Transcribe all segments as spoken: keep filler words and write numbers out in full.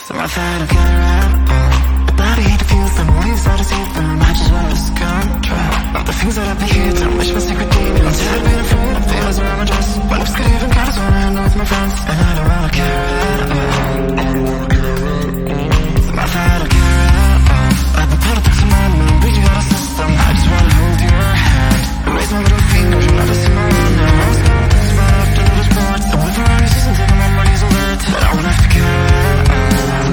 So I thought I'd get right up. But I hate to feel them, all these others hate them. I just wanna lose control. All the things that I've been here, don't wish my secret demons. I'm tired of being afraid of feelings around my dress. My lips could even cut us when I'm with my friends. And I don't wanna care at all. So I thought I'd get right up. I've been put up to my mind, breathe you out of system. I just wanna hold your hand. Raise my little finger, you'll never see my one now. I was gonna things right after little sports. So if I'm racist and taking my money's alert, but I won't have to care at all.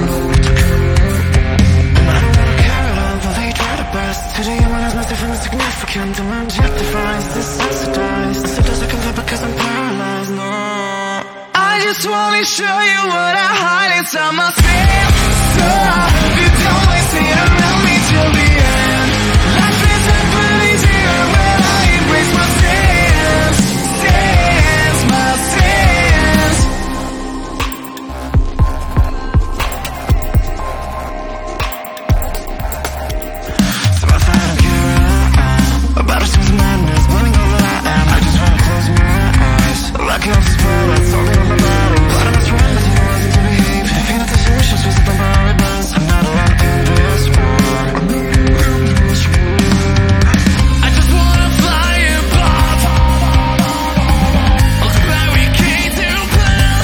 Today I'm one of my different and significant. I'm objectified, desensitized. So does I can live because I'm paralyzed, no. I just wanna show you what I hide inside myself. So I hope you don't waste it around me till the end. Life is a bit easier when I embrace my sins. Sins, my sins. About a sense of madness, blending all that I am. I just wanna close my eyes. Like an empty spotlight, something on my body. But I must run, but you know I need to behave. If you're not the solution, so sit down by bus. I'm not alone in this world. I just wanna fly above. Let's barricade to plan.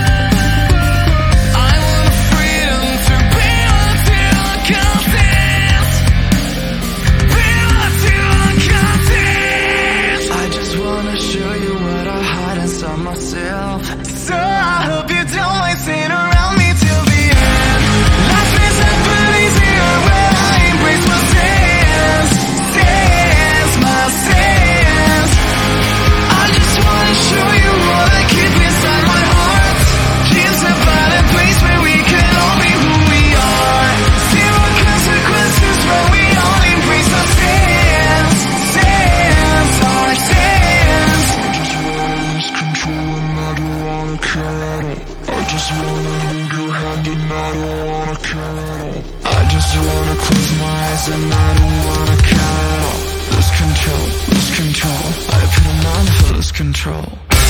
I want freedom to be until I can't dance. Be until I can't dance. I just wanna show you what I hide inside myself. So I hope you don't waste it around me till the end. Life is a bit easier when I embrace my sins. Sins, my sins. I just wanna show you what I keep inside my heart. Here's a better place where we can all be who we are. Zero consequences when we all embrace our sins. Sins, our sins. I just wanna hold your hand and I don't wanna care at all. I just wanna close my eyes and I don't wanna care at all. Lose control, lose control. I put a mind for lose control.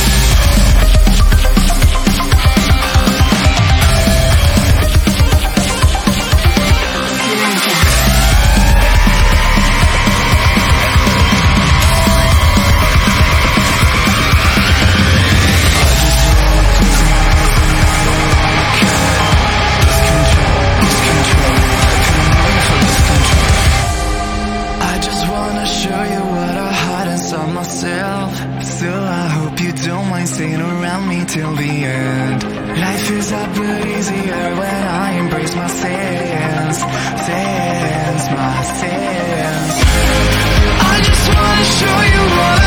Still, I hope you don't mind staying around me till the end. Life is a bit easier when I embrace my sins. Sins, my sins. I just wanna show you what